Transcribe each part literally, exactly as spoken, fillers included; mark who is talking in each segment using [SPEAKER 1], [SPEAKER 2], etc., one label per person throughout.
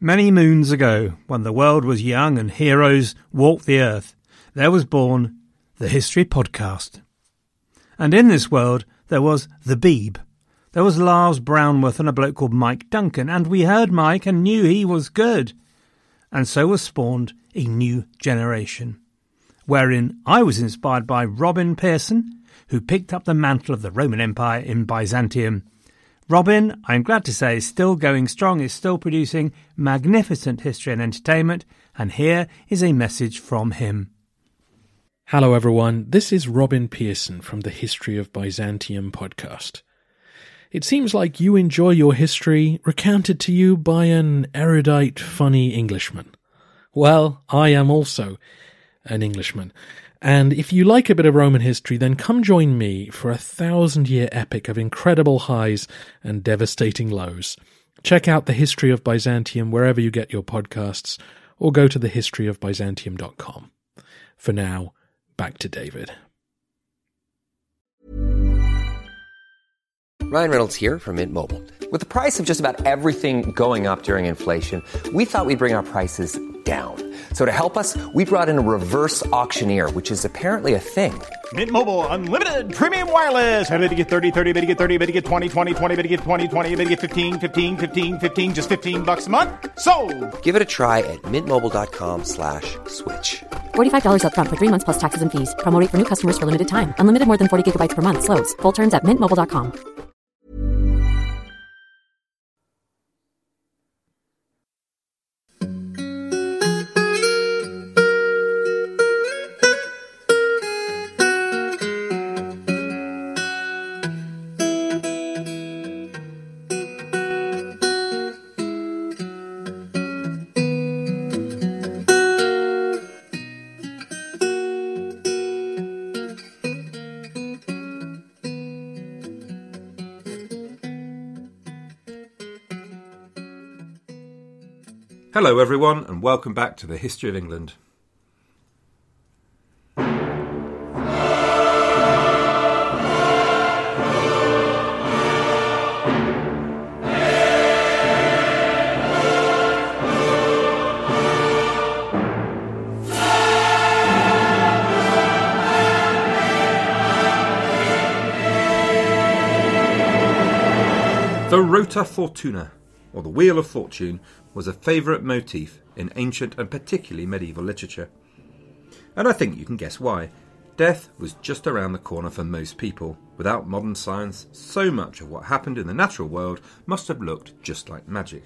[SPEAKER 1] Many moons ago, when the world was young and heroes walked the earth, there was born the History Podcast. And in this world, there was the Beeb. There was Lars Brownworth and a bloke called Mike Duncan, and we heard Mike and knew he was good. And so was spawned a new generation, wherein I was inspired by Robin Pearson, who picked up the mantle of the Roman Empire in Byzantium. Robin, I'm glad to say, is still going strong, is still producing magnificent history and entertainment, and here is a message from him.
[SPEAKER 2] Hello everyone, this is Robin Pearson from the History of Byzantium podcast. It seems like you enjoy your history recounted to you by an erudite, funny Englishman. Well, I am also an Englishman. And if you like a bit of Roman history, then come join me for a thousand-year epic of incredible highs and devastating lows. Check out the History of Byzantium wherever you get your podcasts, or go to the history of byzantium dot com. For now, back to David.
[SPEAKER 3] Ryan Reynolds here from Mint Mobile. With the price of just about everything going up during inflation, we thought we'd bring our prices down. So to help us, we brought in a reverse auctioneer, which is apparently a thing.
[SPEAKER 4] Mint Mobile Unlimited Premium Wireless. How to get thirty, thirty, how to get thirty, how to get twenty, twenty, twenty, how to get twenty, twenty, how to get fifteen, fifteen, fifteen, fifteen, just fifteen bucks a month? Sold!
[SPEAKER 3] Give it a try at mintmobile.com slash switch.
[SPEAKER 5] forty-five dollars up front for three months plus taxes and fees. Promo rate for new customers for limited time. Unlimited more than forty gigabytes per month. Slows full terms at mint mobile dot com.
[SPEAKER 6] Hello everyone and welcome back to the History of England. The Rota Fortuna, or the Wheel of Fortune, was a favourite motif in ancient and particularly medieval literature. And I think you can guess why. Death was just around the corner for most people. Without modern science, so much of what happened in the natural world must have looked just like magic.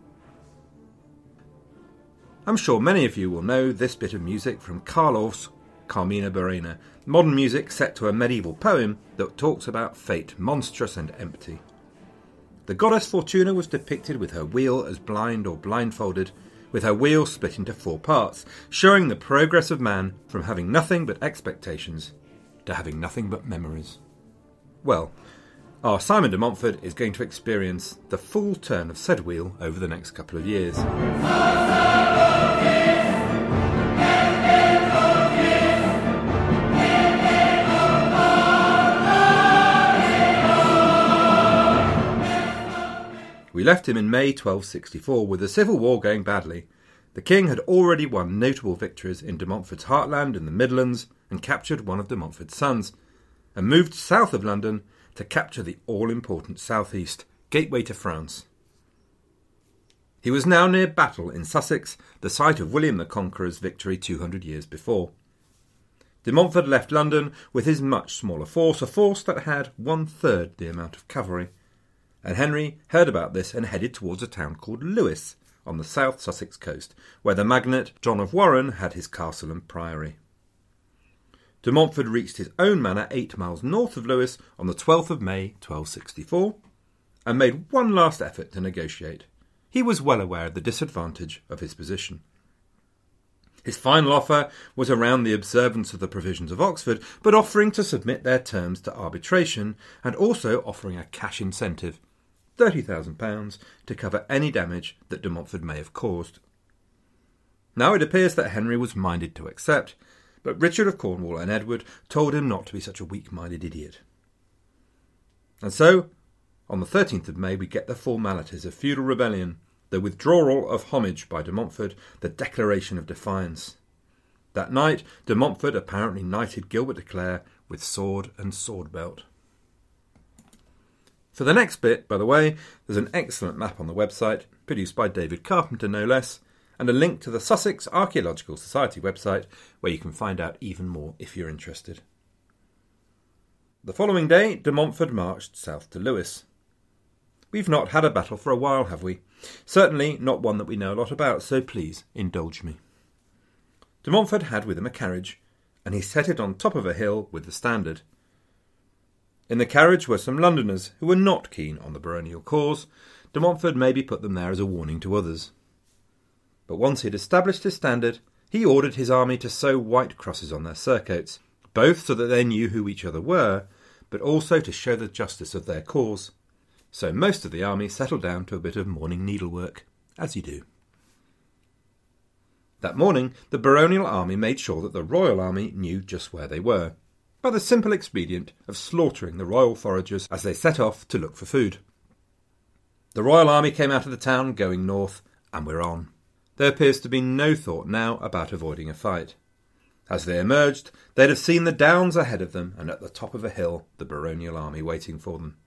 [SPEAKER 6] I'm sure many of you will know this bit of music from Carl Orff's Carmina Burana, modern music set to a medieval poem that talks about fate, monstrous and empty. The goddess Fortuna was depicted with her wheel as blind or blindfolded, with her wheel split into four parts, showing the progress of man from having nothing but expectations to having nothing but memories. Well, our Simon de Montfort is going to experience the full turn of said wheel over the next couple of years. We left him in May twelve sixty-four with the civil war going badly. The king had already won notable victories in de Montfort's heartland in the Midlands and captured one of de Montfort's sons, and moved south of London to capture the all-important southeast, gateway to France. He was now near Battle in Sussex, the site of William the Conqueror's victory two hundred years before. De Montfort left London with his much smaller force, a force that had one-third the amount of cavalry. And Henry heard about this and headed towards a town called Lewes on the South Sussex coast, where the magnate John of Warren had his castle and priory. De Montfort reached his own manor eight miles north of Lewes on the twelfth of May twelve sixty-four and made one last effort to negotiate. He was well aware of the disadvantage of his position. His final offer was around the observance of the provisions of Oxford, but offering to submit their terms to arbitration and also offering a cash incentive, thirty thousand pounds, to cover any damage that de Montfort may have caused. Now it appears that Henry was minded to accept, but Richard of Cornwall and Edward told him not to be such a weak-minded idiot. And so, on the thirteenth of May, we get the formalities of feudal rebellion, the withdrawal of homage by de Montfort, the declaration of defiance. That night, de Montfort apparently knighted Gilbert de Clare with sword and sword belt. For the next bit, by the way, there's an excellent map on the website, produced by David Carpenter no less, and a link to the Sussex Archaeological Society website where you can find out even more if you're interested. The following day, de Montfort marched south to Lewes. We've not had a battle for a while, have we? Certainly not one that we know a lot about, so please indulge me. De Montfort had with him a carriage, and he set it on top of a hill with the standard. In the carriage were some Londoners who were not keen on the baronial cause. De Montfort maybe put them there as a warning to others. But once he had established his standard, he ordered his army to sew white crosses on their surcoats, both so that they knew who each other were, but also to show the justice of their cause. So most of the army settled down to a bit of morning needlework, as you do. That morning, the baronial army made sure that the royal army knew just where they were, by the simple expedient of slaughtering the royal foragers as they set off to look for food. The royal army came out of the town going north, and we're on. There appears to be no thought now about avoiding a fight. As they emerged, they'd have seen the downs ahead of them, and at the top of a hill, the baronial army waiting for them.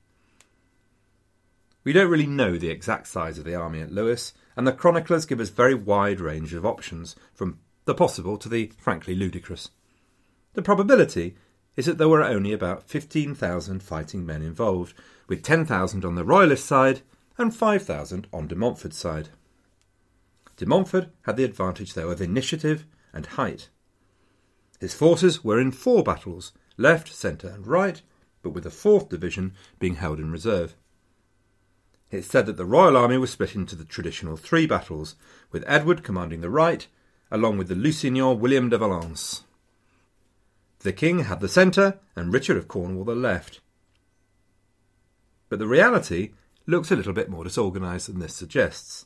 [SPEAKER 6] We don't really know the exact size of the army at Lewes, and the chroniclers give us very wide range of options, from the possible to the frankly ludicrous. The probability is that there were only about fifteen thousand fighting men involved, with ten thousand on the royalist side and five thousand on de Montfort's side. De Montfort had the advantage, though, of initiative and height. His forces were in four battles, left, centre and right, but with the fourth division being held in reserve. It's said that the royal army was split into the traditional three battles, with Edward commanding the right, along with the Lusignan William de Valence. The king had the centre, and Richard of Cornwall the left. But the reality looks a little bit more disorganised than this suggests.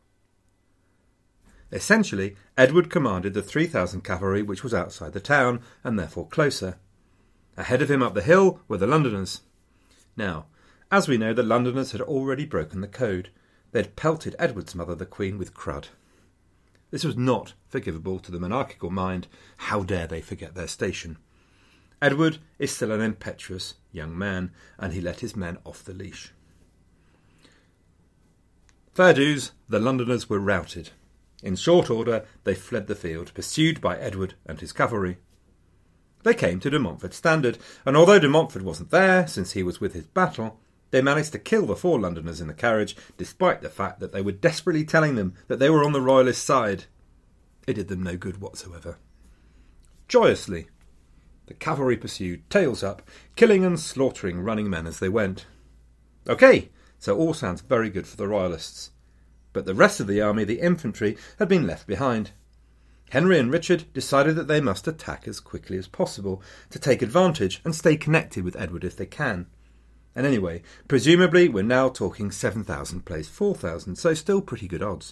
[SPEAKER 6] Essentially, Edward commanded the three thousand cavalry which was outside the town, and therefore closer. Ahead of him up the hill were the Londoners. Now, as we know, the Londoners had already broken the code. They had pelted Edward's mother, the Queen, with crud. This was not forgivable to the monarchical mind. How dare they forget their station? Edward is still an impetuous young man, and he let his men off the leash. Fair dues, the Londoners were routed. In short order, they fled the field, pursued by Edward and his cavalry. They came to de Montfort's standard, and although de Montfort wasn't there, since he was with his battle, they managed to kill the four Londoners in the carriage, despite the fact that they were desperately telling them that they were on the royalist side. It did them no good whatsoever. Joyously, the cavalry pursued, tails up, killing and slaughtering running men as they went. OK, so all sounds very good for the royalists. But the rest of the army, the infantry, had been left behind. Henry and Richard decided that they must attack as quickly as possible to take advantage and stay connected with Edward if they can. And anyway, presumably we're now talking seven thousand plays four thousand, so still pretty good odds.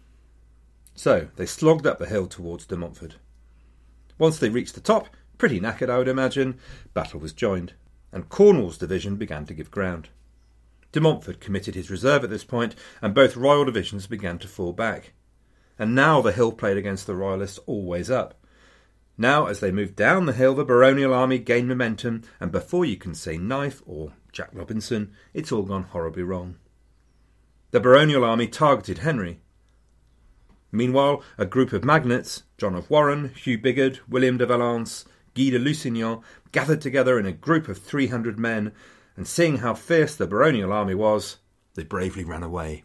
[SPEAKER 6] So they slogged up the hill towards de Montfort. Once they reached the top, pretty knackered I would imagine, battle was joined, and Cornwall's division began to give ground. De Montfort committed his reserve at this point, and both royal divisions began to fall back. And now the hill played against the royalists always up. Now, as they moved down the hill, the baronial army gained momentum, and before you can say knife or Jack Robinson, it's all gone horribly wrong. The baronial army targeted Henry. Meanwhile, a group of magnates, John of Warren, Hugh Bigod, William de Valence, Guy de Lusignan, gathered together in a group of three hundred men, and seeing how fierce the baronial army was, they bravely ran away.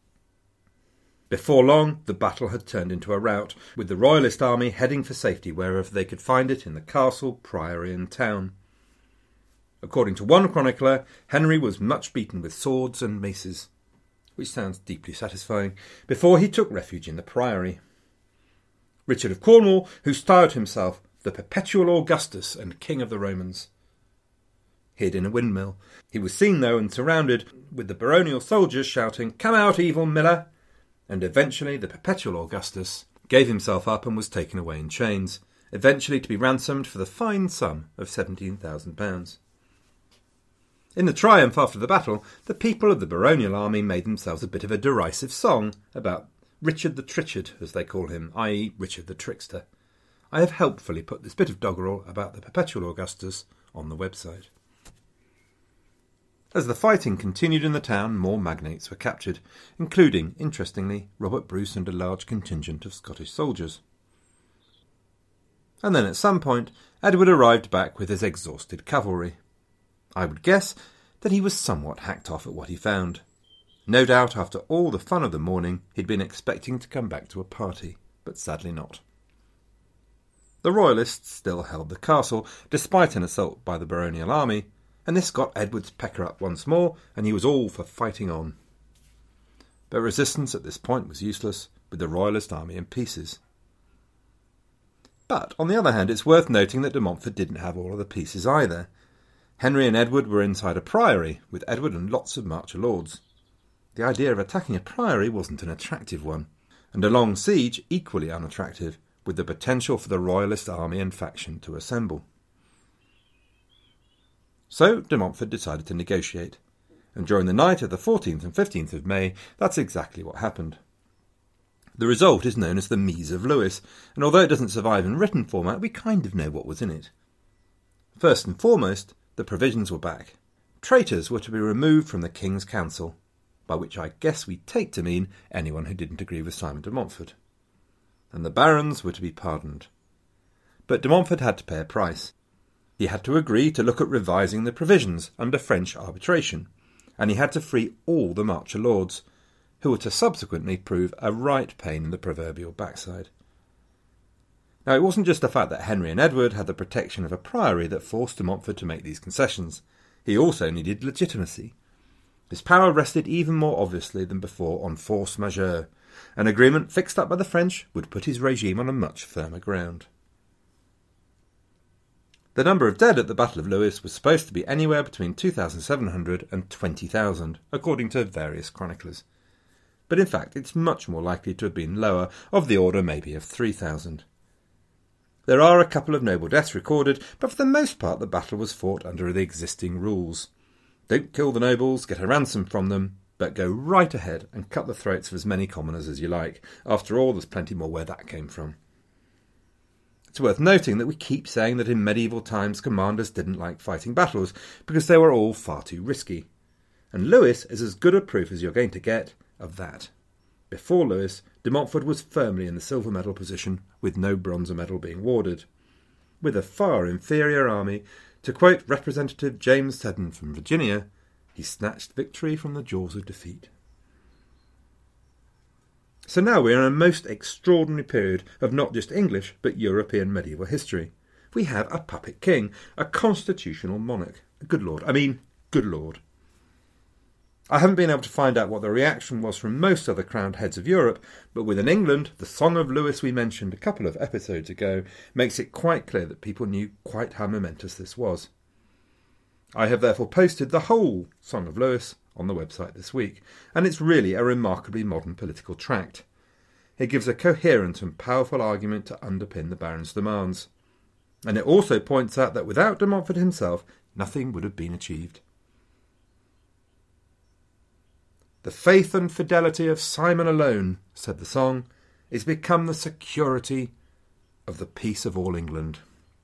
[SPEAKER 6] Before long, the battle had turned into a rout, with the royalist army heading for safety wherever they could find it in the castle, priory and town. According to one chronicler, Henry was much beaten with swords and maces, which sounds deeply satisfying, before he took refuge in the priory. Richard of Cornwall, who styled himself the Perpetual Augustus and King of the Romans, hid in a windmill. He was seen, though, and surrounded, with the baronial soldiers shouting, "Come out, evil miller!" And eventually the Perpetual Augustus gave himself up and was taken away in chains, eventually to be ransomed for the fine sum of seventeen thousand pounds. In the triumph after the battle, the people of the baronial army made themselves a bit of a derisive song about Richard the Trichard, as they call him, that is. Richard the Trickster. I have helpfully put this bit of doggerel about the Perpetual Augustus on the website. As the fighting continued in the town, more magnates were captured, including, interestingly, Robert Bruce and a large contingent of Scottish soldiers. And then at some point, Edward arrived back with his exhausted cavalry. I would guess that he was somewhat hacked off at what he found. No doubt after all the fun of the morning he'd been expecting to come back to a party, but sadly not. The Royalists still held the castle, despite an assault by the baronial army, and this got Edward's pecker up once more, and he was all for fighting on. But resistance at this point was useless, with the Royalist army in pieces. But, on the other hand, it's worth noting that de Montfort didn't have all of the pieces either. Henry and Edward were inside a priory, with Edward and lots of marcher lords. The idea of attacking a priory wasn't an attractive one, and a long siege equally unattractive, with the potential for the Royalist army and faction to assemble. So de Montfort decided to negotiate, and during the night of the fourteenth and fifteenth of May, that's exactly what happened. The result is known as the Mise of Lewes, and although it doesn't survive in written format, we kind of know what was in it. First and foremost, the provisions were back. Traitors were to be removed from the King's Council, by which I guess we take to mean anyone who didn't agree with Simon de Montfort. And the barons were to be pardoned. But de Montfort had to pay a price. He had to agree to look at revising the provisions under French arbitration, and he had to free all the marcher lords, who were to subsequently prove a right pain in the proverbial backside. Now, it wasn't just the fact that Henry and Edward had the protection of a priory that forced de Montfort to make these concessions. He also needed legitimacy. His power rested even more obviously than before on force majeure. An agreement fixed up by the French would put his regime on a much firmer ground. The number of dead at the Battle of Lewes was supposed to be anywhere between two thousand seven hundred and twenty thousand, according to various chroniclers. But in fact it's much more likely to have been lower, of the order maybe of three thousand. There are a couple of noble deaths recorded, but for the most part the battle was fought under the existing rules. Don't kill the nobles, get a ransom from them, but go right ahead and cut the throats of as many commoners as you like. After all, there's plenty more where that came from. It's worth noting that we keep saying that in medieval times commanders didn't like fighting battles because they were all far too risky. And Lewes is as good a proof as you're going to get of that. Before Lewes, de Montfort was firmly in the silver medal position, with no bronze medal being awarded. With a far inferior army, to quote Representative James Seddon from Virginia, he snatched victory from the jaws of defeat. So now we are in a most extraordinary period of not just English, but European medieval history. We have a puppet king, a constitutional monarch. Good Lord. I mean, good Lord. I haven't been able to find out what the reaction was from most other crowned heads of Europe, but within England, the Song of Lewes we mentioned a couple of episodes ago makes it quite clear that people knew quite how momentous this was. I have therefore posted the whole Song of Lewes on the website this week, and it's really a remarkably modern political tract. It gives a coherent and powerful argument to underpin the Baron's demands. And it also points out that without de Montfort himself, nothing would have been achieved. The faith and fidelity of Simon alone, said the song, is become the security of the peace of all England.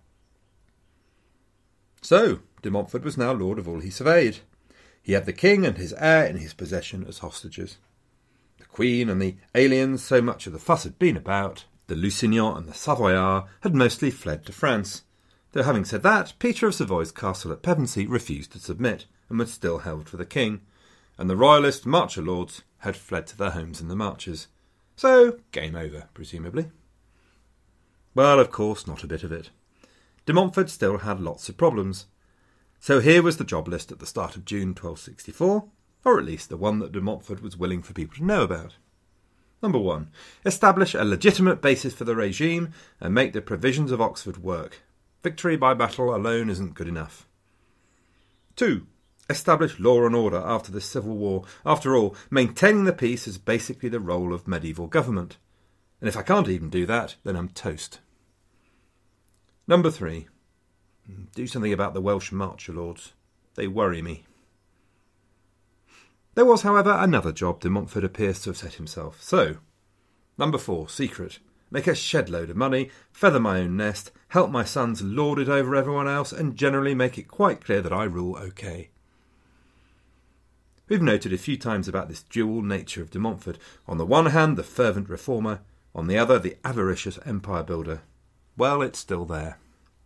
[SPEAKER 6] So, de Montfort was now lord of all he surveyed. He had the king and his heir in his possession as hostages. The queen and the aliens so much of the fuss had been about, the Lusignans and the Savoyards, had mostly fled to France. Though having said that, Peter of Savoy's castle at Pevensey refused to submit, and was still held for the king, and the royalist marcher lords had fled to their homes in the marches. So, game over, presumably. Well, of course, not a bit of it. De Montfort still had lots of problems. So here was the job list at the start of June twelve sixty-four, or at least the one that de Montfort was willing for people to know about. Number one, establish a legitimate basis for the regime and make the provisions of Oxford work. Victory by battle alone isn't good enough. Two, establish law and order after the Civil War. After all, maintaining the peace is basically the role of medieval government. And if I can't even do that, then I'm toast. Number three, do something about the Welsh marcher lords. They worry me. There was, however, another job de Montfort appears to have set himself. So, number four, secret. Make a shed load of money, feather my own nest, help my sons lord it over everyone else, and generally make it quite clear that I rule okay. We've noted a few times about this dual nature of de Montfort. On the one hand, the fervent reformer, on the other, the avaricious empire builder. Well, it's still there.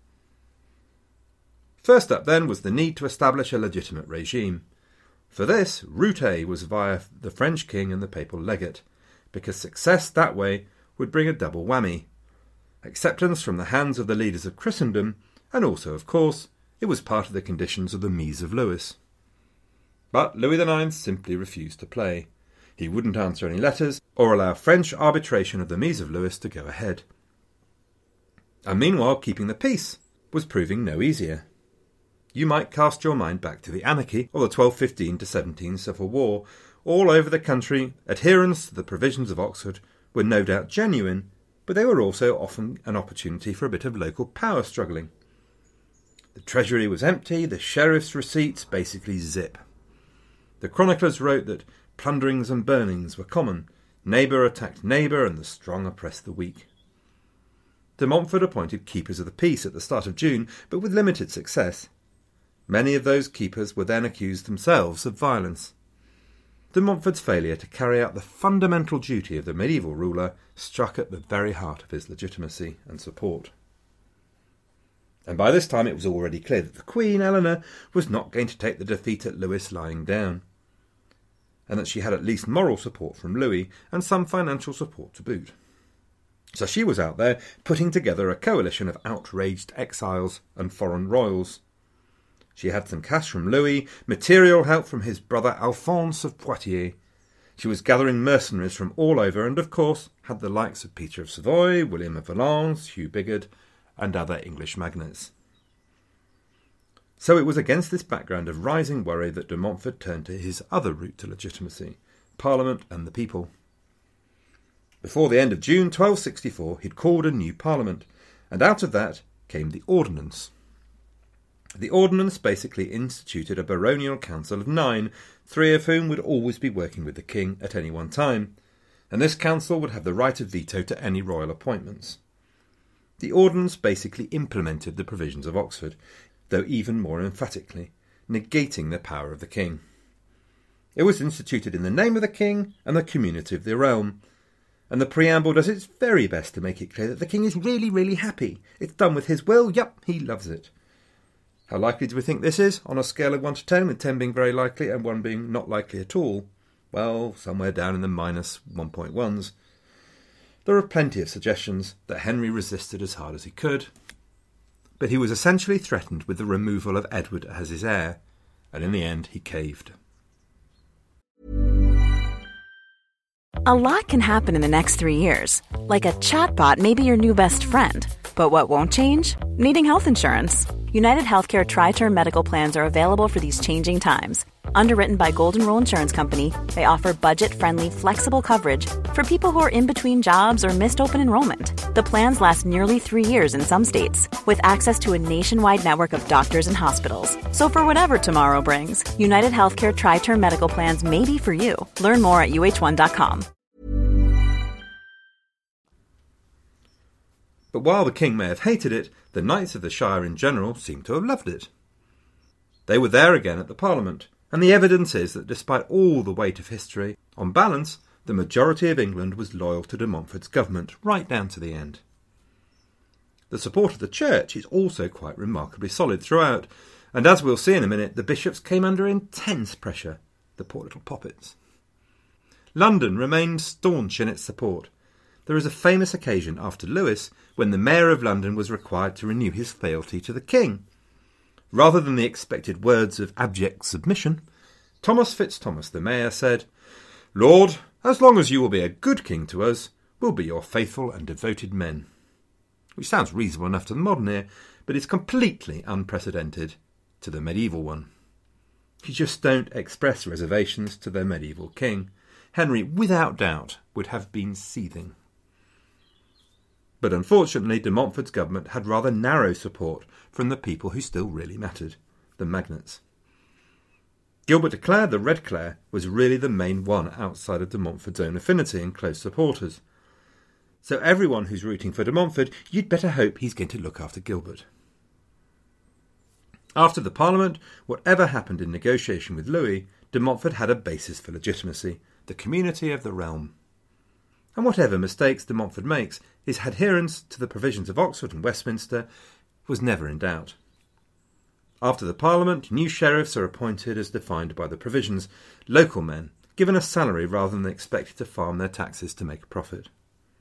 [SPEAKER 6] First up, then, was the need to establish a legitimate regime. For this, route A was via the French king and the papal legate, because success that way would bring a double whammy. Acceptance from the hands of the leaders of Christendom, and also, of course, it was part of the conditions of the Mise of Lewis. But Louis the Ninth simply refused to play. He wouldn't answer any letters, or allow French arbitration of the Mise of Lewis to go ahead. And meanwhile, keeping the peace was proving no easier. You might cast your mind back to the anarchy, or the twelve fifteen to seventeen Civil War. All over the country, adherence to the provisions of Oxford were no doubt genuine, but they were also often an opportunity for a bit of local power struggling. The treasury was empty, the sheriff's receipts basically zip. The chroniclers wrote that plunderings and burnings were common, neighbour attacked neighbour, and the strong oppressed the weak. De Montfort appointed keepers of the peace at the start of June, but with limited success. Many of those keepers were then accused themselves of violence. De Montfort's failure to carry out the fundamental duty of the medieval ruler struck at the very heart of his legitimacy and support. And by this time it was already clear that the Queen, Eleanor, was not going to take the defeat at Lewes lying down, and that she had at least moral support from Louis and some financial support to boot. So she was out there putting together a coalition of outraged exiles and foreign royals. She had some cash from Louis, material help from his brother Alphonse of Poitiers. She was gathering mercenaries from all over, and of course had the likes of Peter of Savoy, William of Valence, Hugh Bigod, and other English magnates. So it was against this background of rising worry that de Montfort turned to his other route to legitimacy, Parliament and the people. Before the end of June twelve sixty-four he'd called a new Parliament, and out of that came the Ordinance. The Ordinance basically instituted a baronial council of nine, three of whom would always be working with the king at any one time, and this council would have the right of veto to any royal appointments. The Ordinance basically implemented the provisions of Oxford, though even more emphatically, negating the power of the king. It was instituted in the name of the king and the community of the realm, and the preamble does its very best to make it clear that the king is really, really happy. It's done with his will, yup, he loves it. How likely do we think this is, on a scale of one to ten, with ten being very likely and one being not likely at all? Well, somewhere down in the minus one point ones. There are plenty of suggestions that Henry resisted as hard as he could, but he was essentially threatened with the removal of Edward as his heir, and in the end he caved.
[SPEAKER 7] A lot can happen in the next three years. Like a chatbot may be your new best friend. But what won't change? Needing health insurance. United Healthcare Tri-Term Medical Plans are available for these changing times. Underwritten by Golden Rule Insurance Company, they offer budget-friendly, flexible coverage for people who are in between jobs or missed open enrollment. The plans last nearly three years in some states, with access to a nationwide network of doctors and hospitals. So for whatever tomorrow brings, United Healthcare Tri-Term Medical Plans may be for you. Learn more at U H one dot com.
[SPEAKER 6] But while the king may have hated it, the knights of the Shire in general seem to have loved it. They were there again at the Parliament, and the evidence is that despite all the weight of history, on balance, the majority of England was loyal to de Montfort's government right down to the end. The support of the church is also quite remarkably solid throughout, and as we'll see in a minute, the bishops came under intense pressure, the poor little poppets. London remained staunch in its support. There is a famous occasion after Lewes when the Mayor of London was required to renew his fealty to the king. Rather than the expected words of abject submission, Thomas Fitz-Thomas, the Mayor, said, "Lord, as long as you will be a good king to us, we'll be your faithful and devoted men." Which sounds reasonable enough to the modern ear, but is completely unprecedented to the medieval one. You just don't express reservations to their medieval king. Henry, without doubt, would have been seething. But unfortunately, de Montfort's government had rather narrow support from the people who still really mattered, the magnates. Gilbert declared that Red Clare was really the main one outside of de Montfort's own affinity and close supporters. So everyone who's rooting for de Montfort, you'd better hope he's going to look after Gilbert. After the Parliament, whatever happened in negotiation with Louis, de Montfort had a basis for legitimacy, the community of the realm. And whatever mistakes de Montfort makes, his adherence to the provisions of Oxford and Westminster was never in doubt. After the Parliament, new sheriffs are appointed as defined by the provisions, local men, given a salary rather than expected to farm their taxes to make a profit.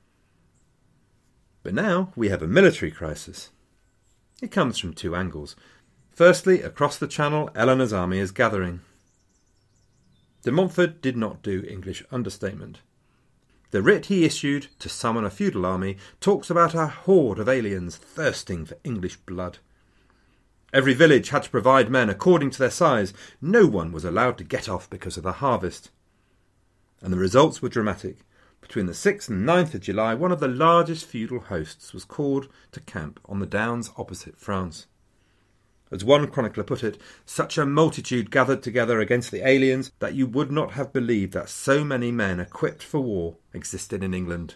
[SPEAKER 6] But now we have a military crisis. It comes from two angles. Firstly, across the Channel, Eleanor's army is gathering. De Montfort did not do English understatement. The writ he issued to summon a feudal army talks about a horde of aliens thirsting for English blood. Every village had to provide men according to their size. No one was allowed to get off because of the harvest. And the results were dramatic. Between the sixth and ninth of July, one of the largest feudal hosts was called to camp on the downs opposite France. As one chronicler put it, such a multitude gathered together against the aliens that you would not have believed that so many men equipped for war existed in England.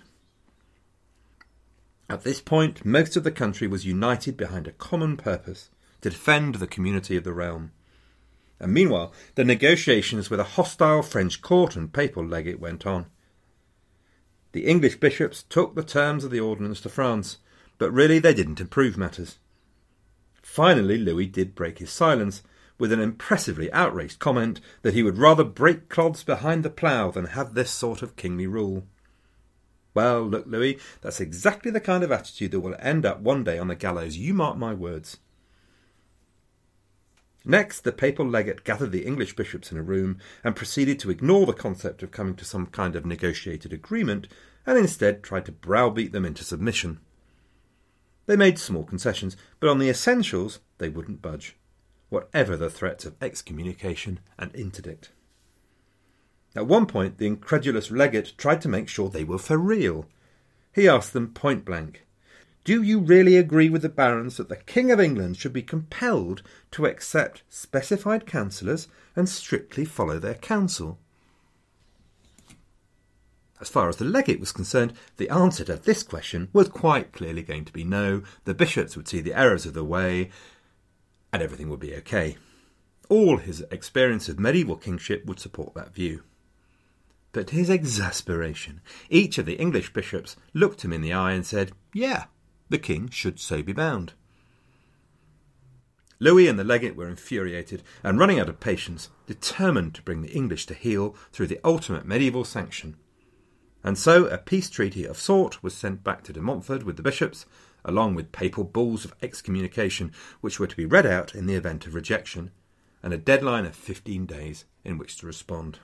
[SPEAKER 6] At this point, most of the country was united behind a common purpose, to defend the community of the realm. And meanwhile, the negotiations with a hostile French court and papal legate went on. The English bishops took the terms of the ordinance to France, but really they didn't improve matters. Finally, Louis did break his silence with an impressively outraged comment that he would rather break clods behind the plough than have this sort of kingly rule. Well, look, Louis, that's exactly the kind of attitude that will end up one day on the gallows, you mark my words. Next, the papal legate gathered the English bishops in a room and proceeded to ignore the concept of coming to some kind of negotiated agreement and instead tried to browbeat them into submission. They made small concessions, but on the essentials they wouldn't budge, whatever the threats of excommunication and interdict. At one point, the incredulous legate tried to make sure they were for real. He asked them point blank, "Do you really agree with the barons that the King of England should be compelled to accept specified councillors and strictly follow their counsel?" As far as the legate was concerned, the answer to this question was quite clearly going to be no. The bishops would see the errors of the way, and everything would be okay. All his experience of medieval kingship would support that view. But to his exasperation, each of the English bishops looked him in the eye and said, "Yeah, the king should so be bound." Louis and the legate were infuriated and running out of patience, determined to bring the English to heel through the ultimate medieval sanction. And so a peace treaty of sort was sent back to de Montfort with the bishops, along with papal bulls of excommunication, which were to be read out in the event of rejection, and a deadline of fifteen days in which to respond.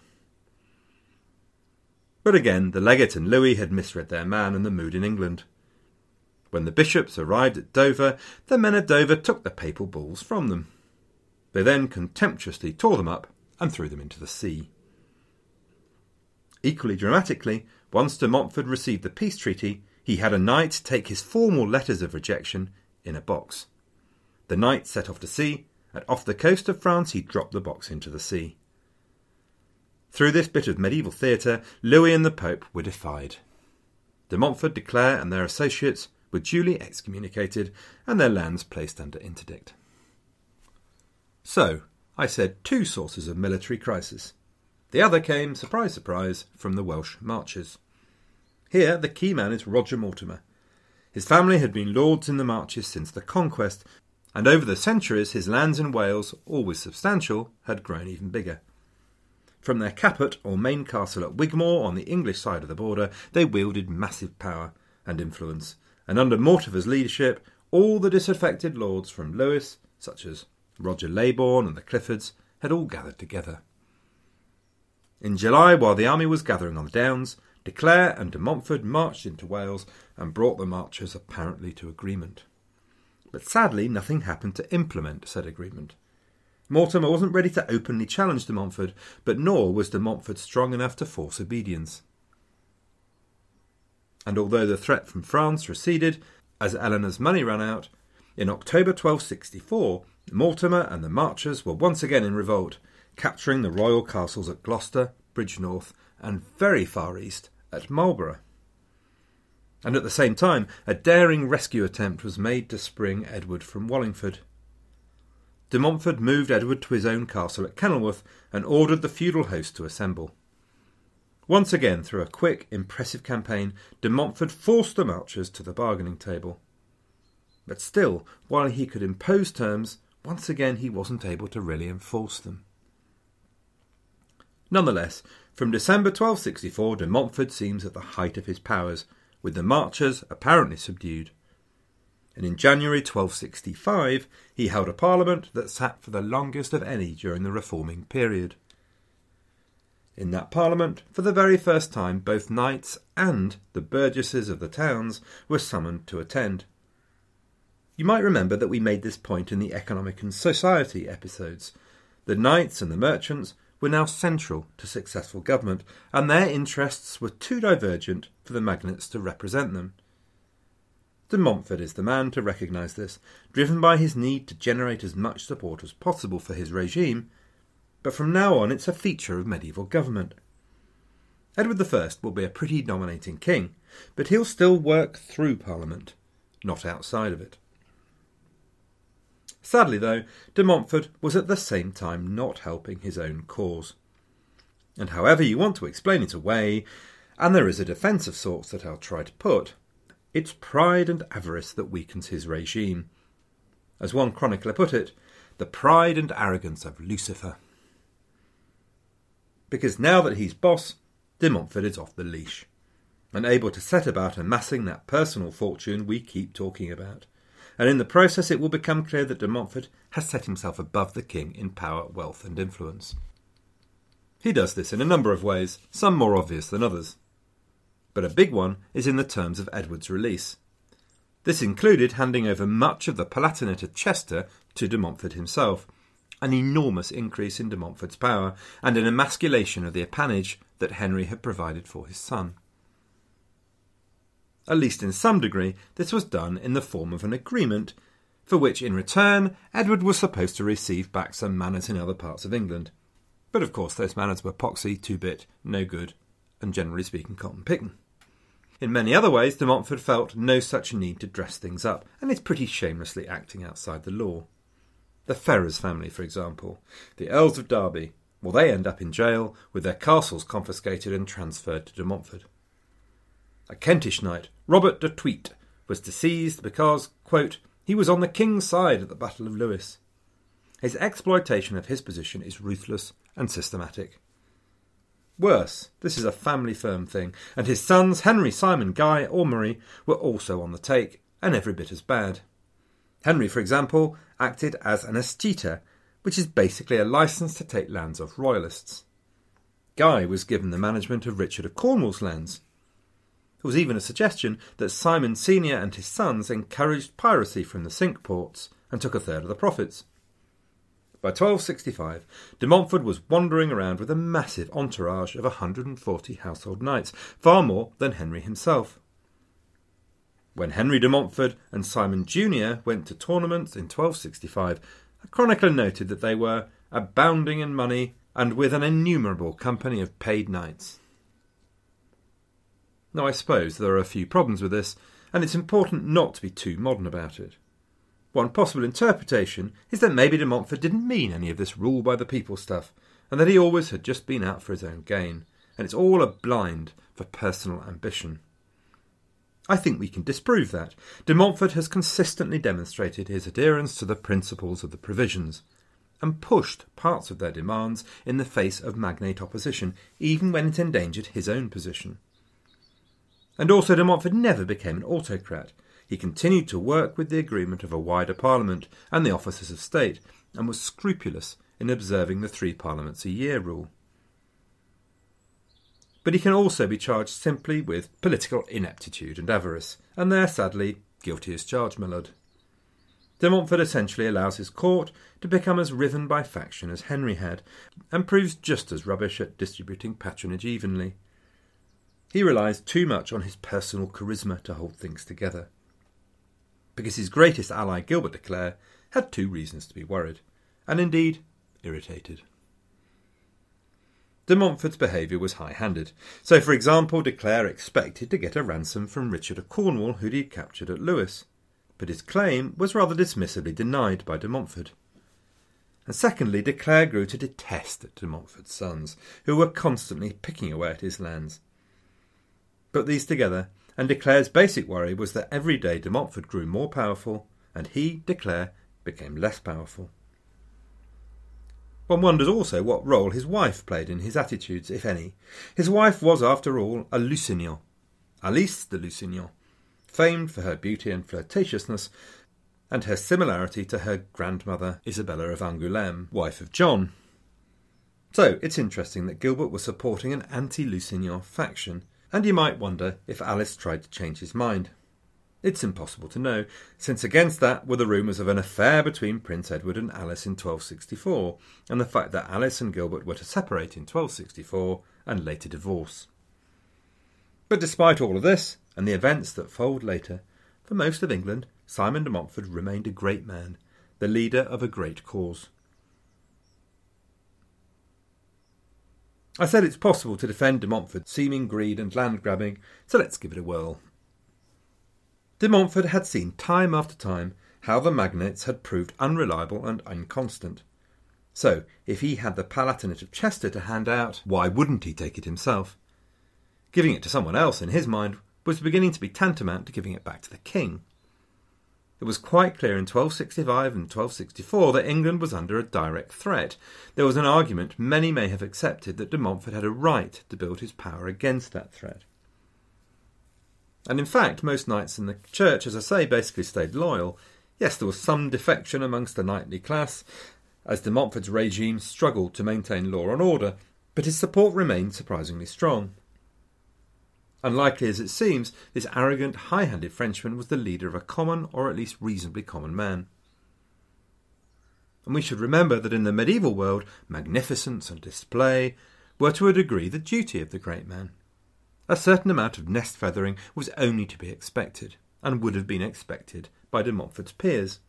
[SPEAKER 6] But again, the legate and Louis had misread their man and the mood in England. When the bishops arrived at Dover, the men of Dover took the papal bulls from them. They then contemptuously tore them up and threw them into the sea. Equally dramatically, once de Montfort received the peace treaty, he had a knight take his formal letters of rejection in a box. The knight set off to sea, and off the coast of France he dropped the box into the sea. Through this bit of medieval theatre, Louis and the Pope were defied. De Montfort, de Clare and their associates were duly excommunicated and their lands placed under interdict. So, I said two sources of military crisis. The other came, surprise, surprise, from the Welsh Marches. Here the key man is Roger Mortimer. His family had been lords in the Marches since the Conquest, and over the centuries his lands in Wales, always substantial, had grown even bigger. From their caput or main castle at Wigmore on the English side of the border, they wielded massive power and influence, and under Mortimer's leadership, all the disaffected lords from Lewis, such as Roger Leybourne and the Cliffords, had all gathered together. In July, while the army was gathering on the Downs, de Clare and de Montfort marched into Wales and brought the marchers apparently to agreement. But sadly, nothing happened to implement said agreement. Mortimer wasn't ready to openly challenge de Montfort, but nor was de Montfort strong enough to force obedience. And although the threat from France receded, as Eleanor's money ran out, in October twelve sixty-four, Mortimer and the marchers were once again in revolt, capturing the royal castles at Gloucester, Bridgnorth, and very far east at Marlborough. And at the same time, a daring rescue attempt was made to spring Edward from Wallingford. De Montfort moved Edward to his own castle at Kenilworth and ordered the feudal host to assemble. Once again, through a quick, impressive campaign, de Montfort forced the Marchers to the bargaining table. But still, while he could impose terms, once again he wasn't able to really enforce them. Nonetheless, from December twelve sixty-four, de Montfort seems at the height of his powers, with the Marchers apparently subdued. And in January twelve sixty-five, he held a parliament that sat for the longest of any during the reforming period. In that parliament, for the very first time, both knights and the burgesses of the towns were summoned to attend. You might remember that we made this point in the economic and society episodes. The knights and the merchants were now central to successful government, and their interests were too divergent for the magnates to represent them. De Montfort is the man to recognise this, driven by his need to generate as much support as possible for his regime, but from now on it's a feature of medieval government. Edward the First will be a pretty dominating king, but he'll still work through Parliament, not outside of it. Sadly, though, de Montfort was at the same time not helping his own cause. And however you want to explain it away, and there is a defence of sorts that I'll try to put, it's pride and avarice that weakens his regime. As one chronicler put it, the pride and arrogance of Lucifer. Because now that he's boss, de Montfort is off the leash, and able to set about amassing that personal fortune we keep talking about. And in the process it will become clear that de Montfort has set himself above the king in power, wealth and influence. He does this in a number of ways, some more obvious than others. But a big one is in the terms of Edward's release. This included handing over much of the Palatinate at Chester to de Montfort himself, an enormous increase in de Montfort's power, and an emasculation of the appanage that Henry had provided for his son. At least in some degree, this was done in the form of an agreement, for which, in return, Edward was supposed to receive back some manors in other parts of England. But of course those manors were poxy, two-bit, no good, and generally speaking cotton-picking. In many other ways, de Montfort felt no such need to dress things up, and is pretty shamelessly acting outside the law. The Ferrers family, for example, the Earls of Derby, well, they end up in jail, with their castles confiscated and transferred to de Montfort. A Kentish knight, Robert de Tweet, was deceased because, quote, he was on the king's side at the Battle of Lewes. His exploitation of his position is ruthless and systematic. Worse, this is a family firm thing, and his sons, Henry, Simon, Guy, Ormery, were also on the take, and every bit as bad. Henry, for example, acted as an escheator, which is basically a licence to take lands off royalists. Guy was given the management of Richard of Cornwall's lands. There was even a suggestion that Simon Senior and his sons encouraged piracy from the Cinque Ports and took a third of the profits. By twelve sixty-five, de Montfort was wandering around with a massive entourage of one hundred forty household knights, far more than Henry himself. When Henry de Montfort and Simon Junior went to tournaments in twelve sixty-five, a chronicler noted that they were abounding in money and with an innumerable company of paid knights. Now, I suppose there are a few problems with this, and it's important not to be too modern about it. One possible interpretation is that maybe de Montfort didn't mean any of this rule by the people stuff, and that he always had just been out for his own gain, and it's all a blind for personal ambition. I think we can disprove that. De Montfort has consistently demonstrated his adherence to the principles of the Provisions, and pushed parts of their demands in the face of magnate opposition, even when it endangered his own position. And also de Montfort never became an autocrat. He continued to work with the agreement of a wider parliament and the officers of state, and was scrupulous in observing the three parliaments a year rule. But he can also be charged simply with political ineptitude and avarice, and they're sadly guilty as charged, my lord. De Montfort essentially allows his court to become as riven by faction as Henry had, and proves just as rubbish at distributing patronage evenly. He relies too much on his personal charisma to hold things together. Because his greatest ally, Gilbert de Clare, had two reasons to be worried, and indeed irritated. De Montfort's behaviour was high-handed. So, for example, de Clare expected to get a ransom from Richard of Cornwall, who he had captured at Lewes, but his claim was rather dismissively denied by de Montfort. And secondly, de Clare grew to detest de Montfort's sons, who were constantly picking away at his lands. Put these together, and de Clare's basic worry was that every day de Montfort grew more powerful, and he, de Clare, became less powerful. One wonders also what role his wife played in his attitudes, if any. His wife was, after all, a Lusignan, Alice de Lusignan, famed for her beauty and flirtatiousness, and her similarity to her grandmother Isabella of Angoulême, wife of John. So it's interesting that Gilbert was supporting an anti-Lusignan faction, and you might wonder if Alice tried to change his mind. It's impossible to know, since against that were the rumours of an affair between Prince Edward and Alice in twelve sixty-four, and the fact that Alice and Gilbert were to separate in twelve sixty-four and later divorce. But despite all of this, and the events that followed later, for most of England, Simon de Montfort remained a great man, the leader of a great cause. I said it's possible to defend de Montfort's seeming greed and land grabbing, so let's give it a whirl. De Montfort had seen time after time how the magnates had proved unreliable and inconstant. So, if he had the Palatinate of Chester to hand out, why wouldn't he take it himself? Giving it to someone else, in his mind, was beginning to be tantamount to giving it back to the king. It was quite clear in twelve sixty-five and twelve sixty-four that England was under a direct threat. There was an argument many may have accepted that de Montfort had a right to build his power against that threat. And in fact, most knights in the church, as I say, basically stayed loyal. Yes, there was some defection amongst the knightly class, as de Montfort's regime struggled to maintain law and order, but his support remained surprisingly strong. Unlikely as it seems, this arrogant, high-handed Frenchman was the leader of a common, or at least reasonably common man. And we should remember that in the medieval world, magnificence and display were to a degree the duty of the great man. A certain amount of nest feathering was only to be expected, and would have been expected by de Montfort's peers.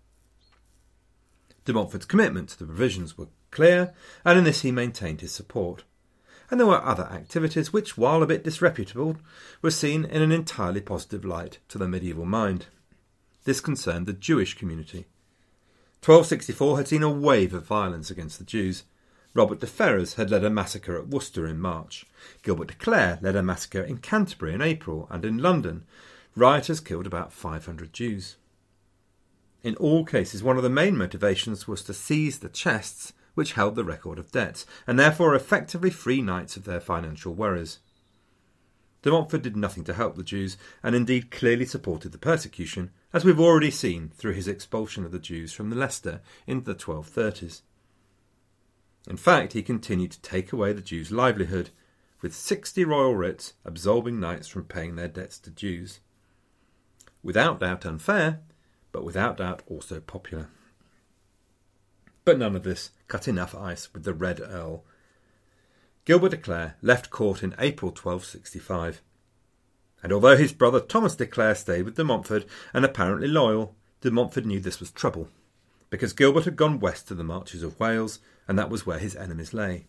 [SPEAKER 6] De Montfort's commitment to the provisions were clear, and in this he maintained his support. And there were other activities which, while a bit disreputable, were seen in an entirely positive light to the medieval mind. This concerned the Jewish community. twelve sixty-four had seen a wave of violence against the Jews. Robert de Ferrers had led a massacre at Worcester in March. Gilbert de Clare led a massacre in Canterbury in April, and in London, rioters killed about five hundred Jews. In all cases, one of the main motivations was to seize the chests which held the record of debts, and therefore effectively free knights of their financial worries. De Montfort did nothing to help the Jews, and indeed clearly supported the persecution, as we've already seen through his expulsion of the Jews from Leicester in the twelve thirties. In fact, he continued to take away the Jews' livelihood, with sixty royal writs absolving knights from paying their debts to Jews. Without doubt unfair, but without doubt also popular. But none of this cut enough ice with the Red Earl. Gilbert de Clare left court in April twelve sixty-five, and although his brother Thomas de Clare stayed with de Montfort and apparently loyal, de Montfort knew this was trouble, because Gilbert had gone west to the marches of Wales, and that was where his enemies lay.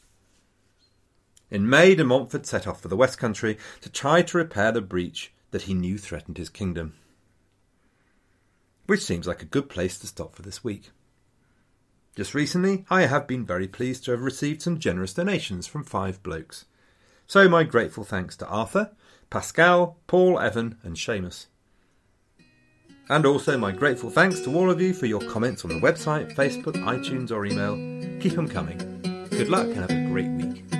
[SPEAKER 6] In May, de Montfort set off for the West Country to try to repair the breach that he knew threatened his kingdom. Which seems like a good place to stop for this week. Just recently, I have been very pleased to have received some generous donations from five blokes. So my grateful thanks to Arthur, Pascal, Paul, Evan and Seamus. And also my grateful thanks to all of you for your comments on the website, Facebook, iTunes or email. Keep them coming. Good luck and have a great week.